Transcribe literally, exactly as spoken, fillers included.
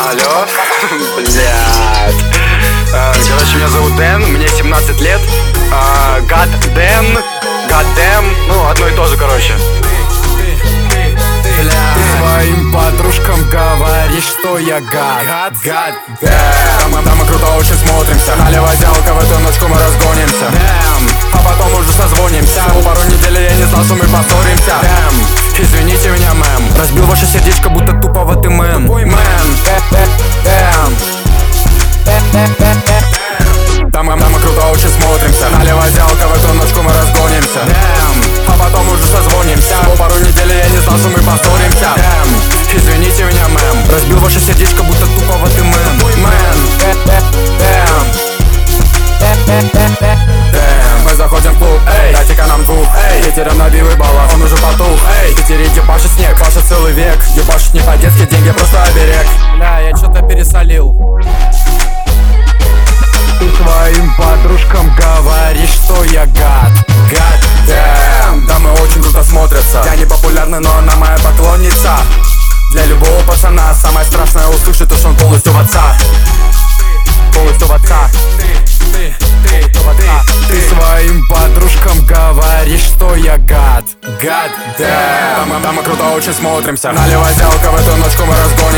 Алло, блядь. Короче, меня зовут Дэн, мне семнадцать лет. God Дэн, God Damn, ну одно и то же, короче. Ты своим подружкам говоришь, что я гад. God Damn. Там мы круто очень смотримся. Наливай зялка, в эту ночку мы разгонимся. Damn. А потом уже созвонимся. Всего пару недель я не знал, что мы поссоримся. Damn. Извините меня, мэм. Разбил ваше сердечко, будто тупово ты мэн. Мэн. Damn. Там мы, там мы круто очень смотримся. Наливай зялка, в эту ночку мы разгонимся. Damn. А потом уже созвонимся. Всего пару недель я не знал, что мы поссоримся. Damn. Извините меня, мэм. Разбил ваше сердечко, будто тупово ты мэн. Мэн. Damn. Damn. Мы заходим в клуб, эй, дайте-ка нам двух, эй. Ветером набивай баллах, он уже потух, эй. В Питере ебашит снег, пашет целый век. Ебашит не по-детски, деньги просто оберег. Бля, я что-то пересолил. Ты своим подружкам говоришь, что я гад. God damn. Да мы очень круто смотрятся. Я не популярный, но она моя поклонница. Для любого пацана самое страшное услышать то, что он полностью в отца. Полностью в отца. Ты, ты, ты, ты, ты своим подружкам говоришь, что я гад. God damn. Да мы, да мы круто очень смотримся. Наливай зялка, в эту ночку мы разгоним.